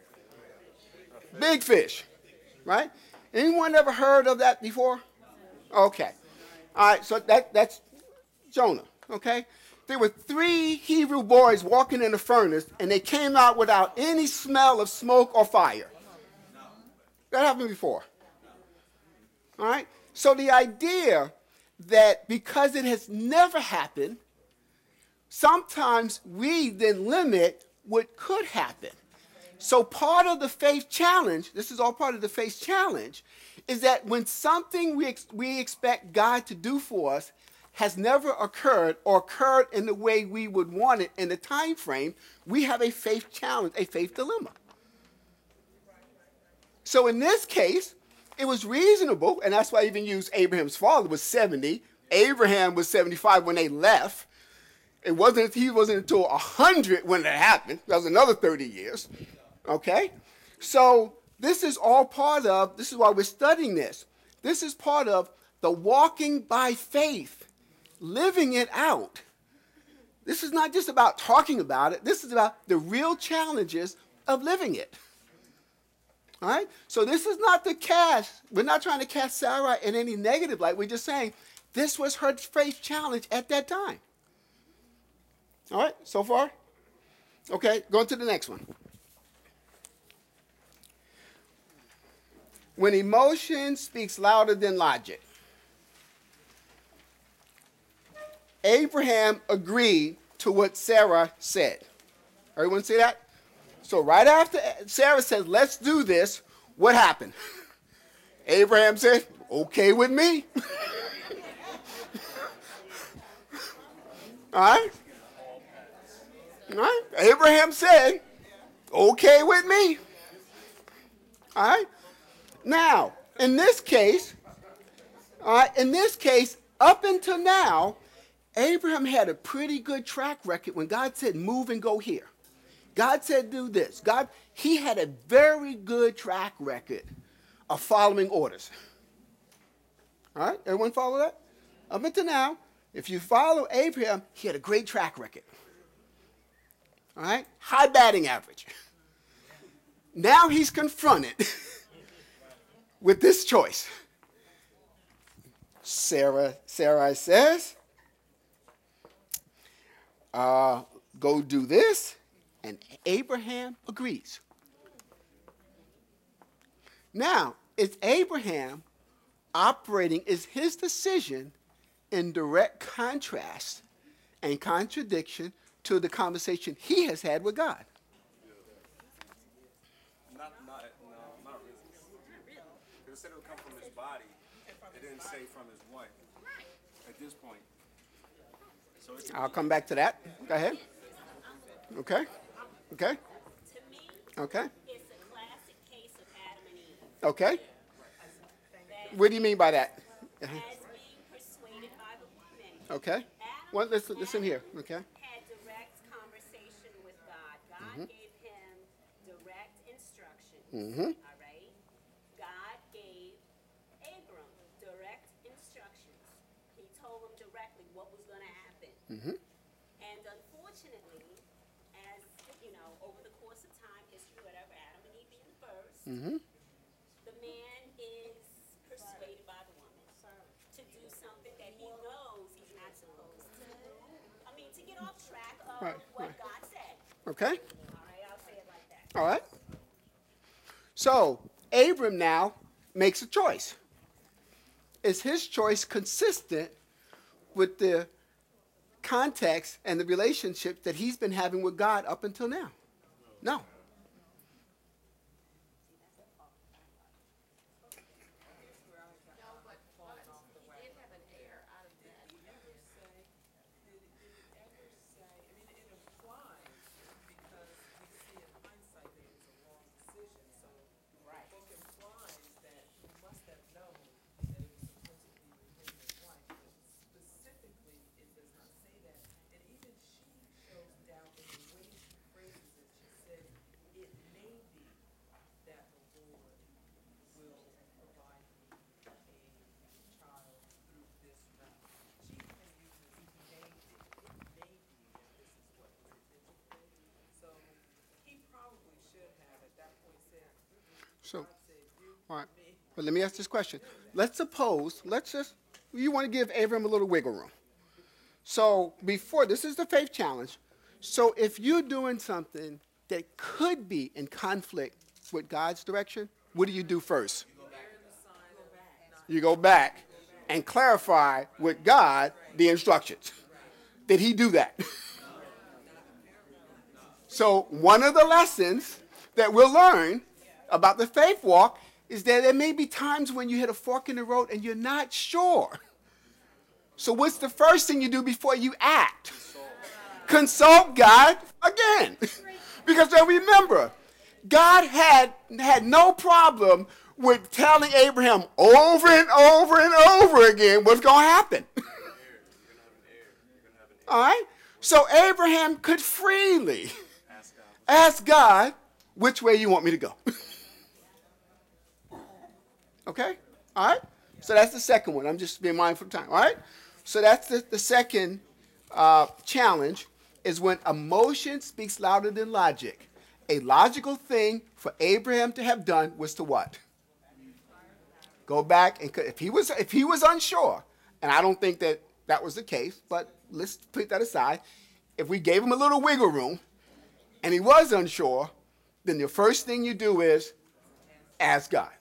Big fish, right? Anyone ever heard of that before? Okay. All right, so that, that's Jonah, okay? There were three Hebrew boys walking in the furnace, and they came out without any smell of smoke or fire. That happened before. All right? So the idea that because it has never happened, sometimes we then limit what could happen. So part of the faith challenge, this is all part of the faith challenge, is that when something we, ex- we expect God to do for us has never occurred or occurred in the way we would want it in the time frame, we have a faith challenge, a faith dilemma. So in this case, it was reasonable, and that's why I even used Abraham's father was seventy. Abraham was seventy-five when they left. It wasn't, he wasn't until one hundred when it happened. That was another thirty years. Okay? So this is all part of, this is why we're studying this. This is part of the walking by faith, living it out. This is not just about talking about it. This is about the real challenges of living it. All right? So this is not the cast. We're not trying to cast Sarah in any negative light. We're just saying this was her faith challenge at that time. All right? So far? Okay, going to the next one. When emotion speaks louder than logic. Abraham agreed to what Sarah said. Everyone see that? So right after Sarah said, let's do this, what happened? Abraham said, okay with me. All right? All right? Abraham said, okay with me. All right? Now, in this case, all right, in this case, up until now, Abraham had a pretty good track record when God said, move and go here. God said, do this. God, he had a very good track record of following orders. All right? Everyone follow that? Up until now, if you follow Abraham, he had a great track record. All right? High batting average. Now he's confronted with this choice. Sarah, Sarah says, uh, go do this, and Abraham agrees. Now, is Abraham operating, is his decision in direct contrast and contradiction to the conversation he has had with God? Not, Not, no, not really. Because it said it would come from his body. It didn't say from his wife at this point. So it's I'll come back to that. Go ahead. Okay. Okay. To me, Okay. it's a classic case of Adam and Eve. Okay. That What do you mean by that? as being persuaded by the woman. Okay. Adam Well, listen, listen here. Okay. had direct conversation with God. God gave him direct instructions. Mhm. All right. God gave Abram direct instructions. He told him directly what was going to happen. Mhm. And unfortunately, as you know, over the course of time, history, whatever, Adam and Eve being first, Mhm. the man is persuaded by the woman to do something that he knows he's not supposed to. I mean, to get off track of Right, what right. God said. Okay. All right, I'll say it like that. All right. So Abram now makes a choice. Is his choice consistent with the context and the relationship that he's been having with God up until now? No. So, all right. But let me ask this question. Let's suppose, let's just, you want to give Abram a little wiggle room. So before, this is the faith challenge. So if you're doing something that could be in conflict with God's direction, what do you do first? You go back and clarify with God the instructions. Did he do that? So one of the lessons that we'll learn about the faith walk is that there may be times when you hit a fork in the road and you're not sure. So what's the first thing you do before you act? Consult God again. Because now remember, God had, had no problem with telling Abraham over and over and over again what's going to happen. All right? So Abraham could freely ask God, which way you want me to go? Okay? All right? So that's the second one. I'm just being mindful of time. All right? So that's the, the second uh, challenge is when emotion speaks louder than logic. A logical thing for Abraham to have done was to what? Go back and if he was if he was unsure, and I don't think that that was the case, but let's put that aside. If we gave him a little wiggle room and he was unsure, then the first thing you do is ask God.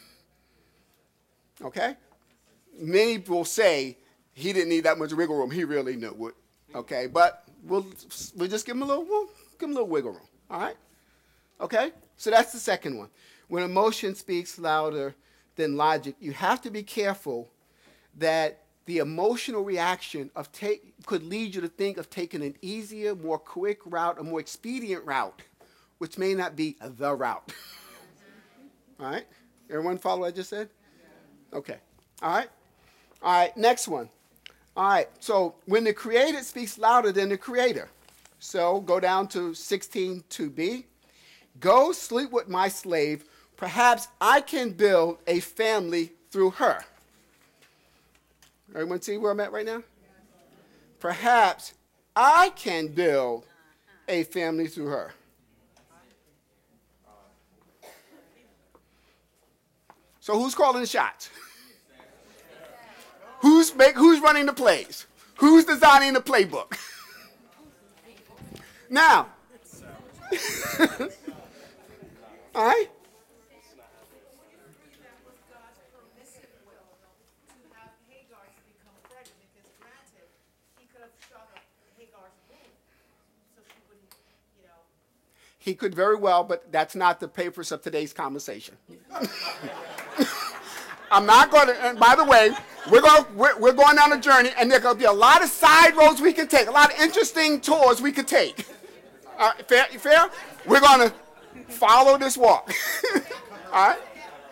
Okay? Many will say he didn't need that much wiggle room. He really knew what. Okay, but we'll we'll just give him a little we'll give him a little wiggle room. All right? Okay? So that's the second one. When emotion speaks louder than logic, you have to be careful that the emotional reaction of take could lead you to think of taking an easier, more quick route, a more expedient route, which may not be the route. All right? Everyone follow what I just said? Okay. All right? All right, next one. All right, so when the created speaks louder than the creator. So go down to sixteen two b. Go sleep with my slave. Perhaps I can build a family through her. Everyone see where I'm at right now? Perhaps I can build a family through her. So who's calling the shots? Who's make, who's running the plays? Who's designing the playbook? Now, all right? He could very well, but that's not the purpose of today's conversation. I'm not going to, and by the way, we're going, we're, we're going on a journey, and there's going to be a lot of side roads we can take, a lot of interesting tours we could take. Uh, fair? Fair? We're going to follow this walk. All right?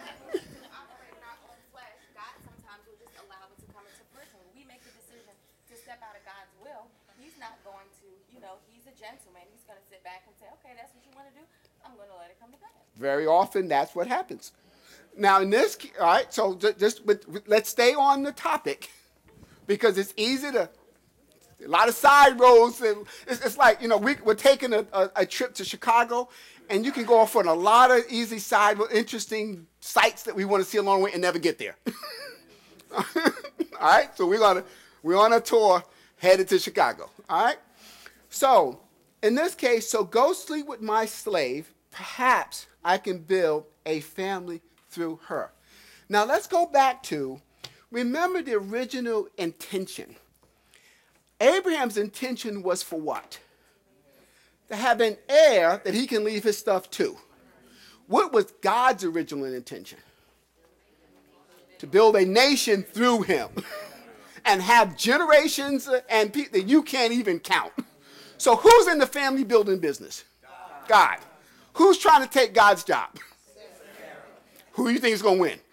Very often, that's what happens. Now, in this, all right, so just let's stay on the topic because it's easy to, a lot of side roads. And it's, it's like, you know, we, we're taking a, a, a trip to Chicago, and you can go off on a lot of easy side, interesting sites that we want to see along the way and never get there. All right, so we're gonna we're on a tour headed to Chicago. All right, so in this case, so go sleep with my slave. Perhaps I can build a family through her. Now let's go back to, remember the original intention. Abraham's intention was for what? To have an heir that he can leave his stuff to. What was God's original intention? To build a nation through him and have generations and people that you can't even count. So who's in the family building business? God. Who's trying to take God's job? Who do you think is going to win?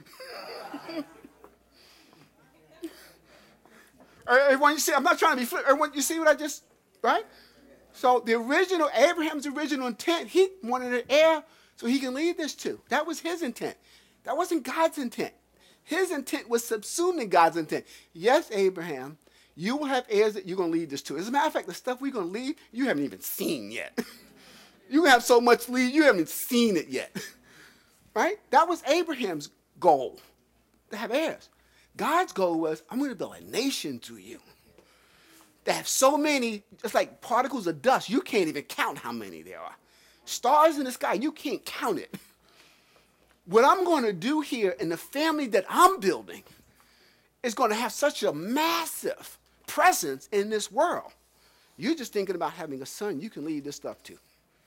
Everyone, you see, I'm not trying to be flip. Everyone, you see what I just, right? So the original, Abraham's original intent, he wanted an heir so he can leave this to. That was his intent. That wasn't God's intent. His intent was subsuming God's intent. Yes, Abraham, you will have heirs that you're going to leave this to. As a matter of fact, the stuff we're going to leave, you haven't even seen yet. You have so much leave, you haven't seen it yet. Right? That was Abraham's goal, to have heirs. God's goal was, I'm going to build a nation through you. They have so many, it's like particles of dust. You can't even count how many there are. Stars in the sky, you can't count it. What I'm going to do here in the family that I'm building is going to have such a massive presence in this world. You're just thinking about having a son you can leave this stuff to.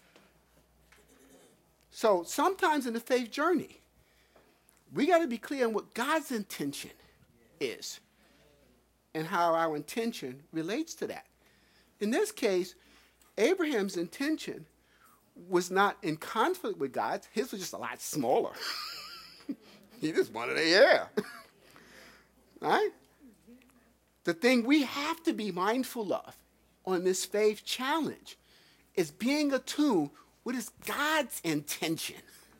So sometimes in the faith journey, we got to be clear on what God's intention is and how our intention relates to that. In this case, Abraham's intention was not in conflict with God's. His was just a lot smaller. He just wanted a heir. Right? The thing we have to be mindful of on this faith challenge is being attuned. What is God's intention?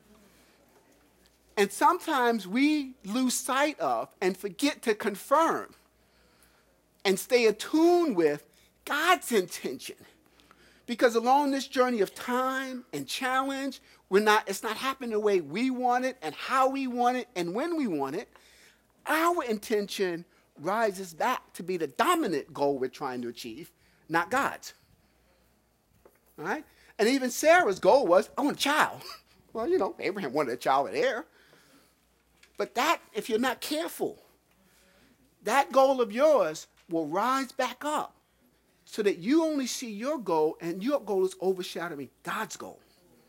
And sometimes we lose sight of and forget to confirm and stay attuned with God's intention. Because along this journey of time and challenge, we're not, it's not happening the way we want it and how we want it and when we want it. Our intention rises back to be the dominant goal we're trying to achieve, not God's. All right? And even Sarah's goal was, I want a child. Well, you know, Abraham wanted a child with heir. But that, if you're not careful, that goal of yours will rise back up so that you only see your goal and your goal is overshadowing God's goal.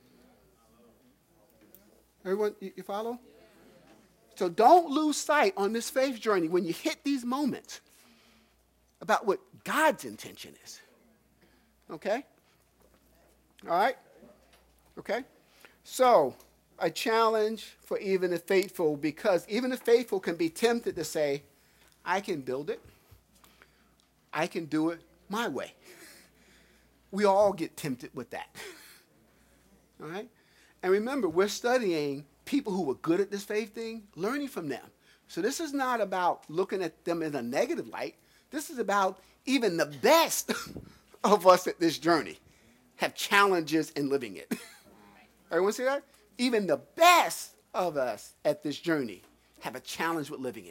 Everyone, you, you follow? So don't lose sight on this faith journey when you hit these moments about what God's intention is. Okay? All right? Okay? So, a challenge for even the faithful, because even the faithful can be tempted to say, I can build it. I can do it my way. We all get tempted with that. All right? And remember, we're studying people who were good at this faith thing, learning from them. So this is not about looking at them in a negative light. This is about even the best of us at this journey have challenges in living it. Everyone see that? Even the best of us at this journey have a challenge with living it.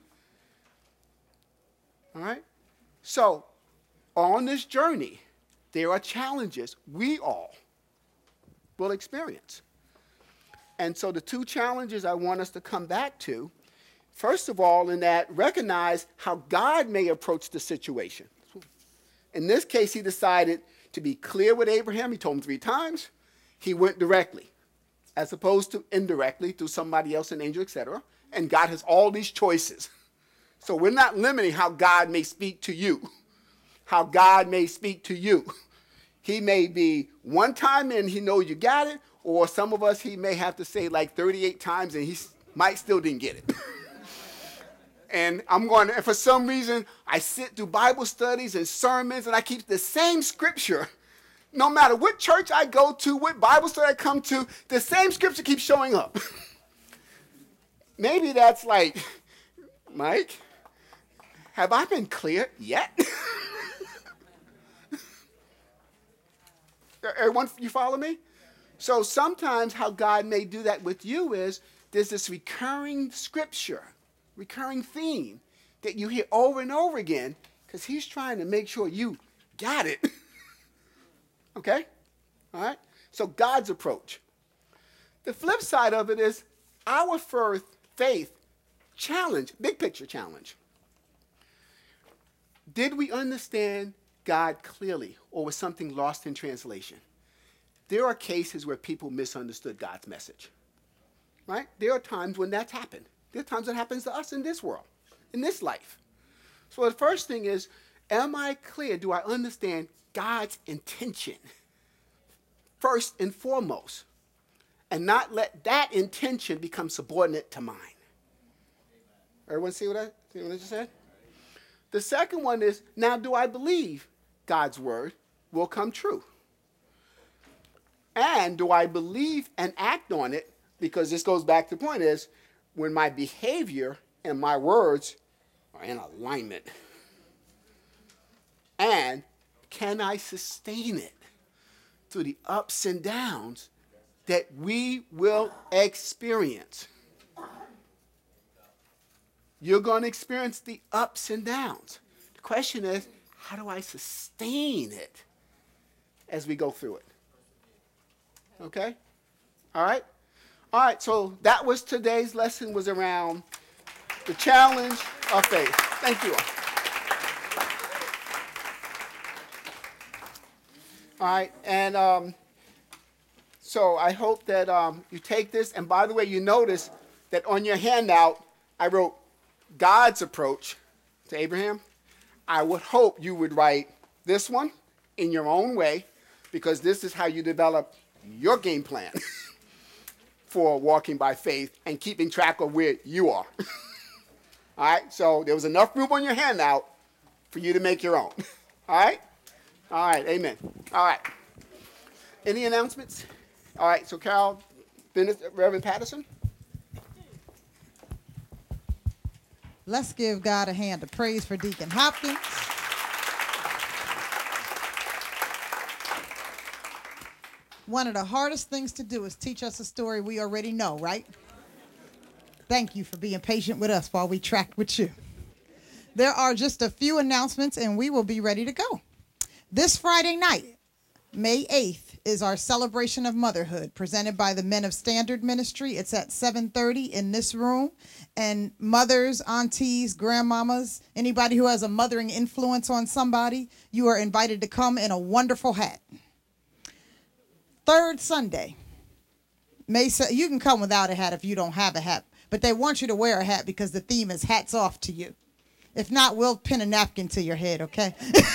All right? So, on this journey, there are challenges we all will experience. And so the two challenges I want us to come back to, first of all, in that recognize how God may approach the situation. In this case, he decided to be clear with Abraham. He told him three times. He went directly, as opposed to indirectly through somebody else, an angel, et cetera. And God has all these choices. So we're not limiting how God may speak to you, how God may speak to you. He may be one time and he knows you got it, or some of us he may have to say like thirty-eight times and he might still didn't get it. And I'm going to, and for some reason, I sit through Bible studies and sermons and I keep the same scripture. No matter what church I go to, what Bible study I come to, the same scripture keeps showing up. Maybe that's like, Mike, have I been clear yet? Everyone, you follow me? So sometimes how God may do that with you is there's this recurring scripture, recurring theme that you hear over and over again because he's trying to make sure you got it. Okay? All right? So God's approach. The flip side of it is our first faith challenge, big picture challenge. Did we understand God clearly, or was something lost in translation? There are cases where people misunderstood God's message. Right? There are times when that's happened. There are times that happens to us in this world, in this life. So the first thing is, am I clear? Do I understand God's intention first and foremost, and not let that intention become subordinate to mine? Everyone see what I, see what I just said? The second one is, now do I believe God's word will come true? And do I believe and act on it? Because this goes back to the point is, when my behavior and my words are in alignment. And can I sustain it through the ups and downs that we will experience? You're going to experience the ups and downs. The question is, how do I sustain it as we go through it? Okay? All right? All right, so that was today's lesson, was around the challenge of faith. Thank you all. All right, and um, so I hope that um, you take this. And by the way, you notice that on your handout, I wrote God's approach to Abraham. I would hope you would write this one in your own way, because this is how you develop your game plan for walking by faith and keeping track of where you are. All right, so there was enough room on your handout for you to make your own. All right? All right, amen. All right. Any announcements? All right, so Carol, Reverend Patterson. Let's give God a hand of praise for Deacon Hopkins. One of the hardest things to do is teach us a story we already know, right? Thank you for being patient with us while we track with you. There are just a few announcements and we will be ready to go. This Friday night, May eighth, is our celebration of motherhood presented by the Men of Standard Ministry. It's at seven thirty in this room. And mothers, aunties, grandmamas, anybody who has a mothering influence on somebody, you are invited to come in a wonderful hat. Third Sunday, May se- you can come without a hat if you don't have a hat, but they want you to wear a hat because the theme is hats off to you. If not, we'll pin a napkin to your head, okay?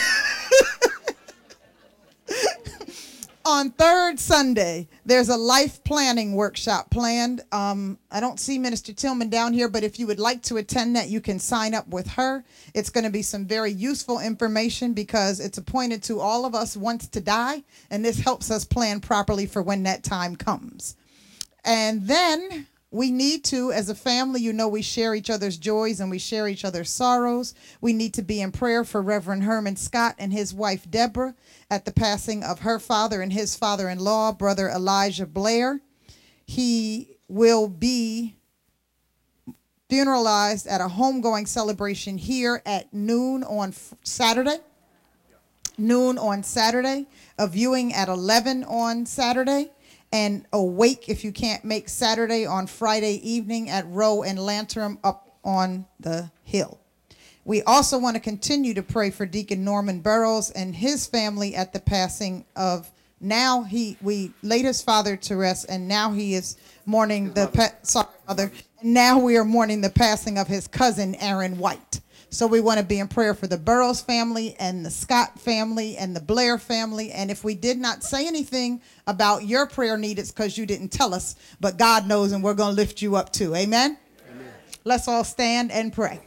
On third Sunday, there's a life planning workshop planned. Um, I don't see Minister Tillman down here, but if you would like to attend that, you can sign up with her. It's going to be some very useful information because it's appointed to all of us once to die, and this helps us plan properly for when that time comes. And then we need to, as a family, you know, we share each other's joys and we share each other's sorrows. We need to be in prayer for Reverend Herman Scott and his wife, Deborah, at the passing of her father and his father-in-law, Brother Elijah Blair. He will be funeralized at a homegoing celebration here at noon on Saturday. Noon on Saturday. A viewing at eleven on Saturday. And awake if you can't make Saturday on Friday evening at Row and Lantern up on the hill. We also want to continue to pray for Deacon Norman Burrows and his family at the passing of now he we laid his father to rest, and now he is mourning the pa- sorry, mother. And now we are mourning the passing of his cousin Aaron White. So we want to be in prayer for the Burroughs family and the Scott family and the Blair family. And if we did not say anything about your prayer need, it's because you didn't tell us. But God knows, and we're going to lift you up too. Amen? Amen. Let's all stand and pray.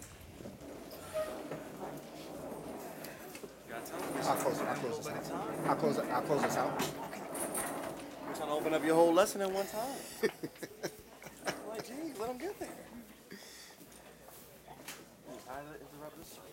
I'll close it. I'll close this out. I'll close it. I'll close this out. You're trying to open up your whole lesson in one time. Like, geez, let them get there.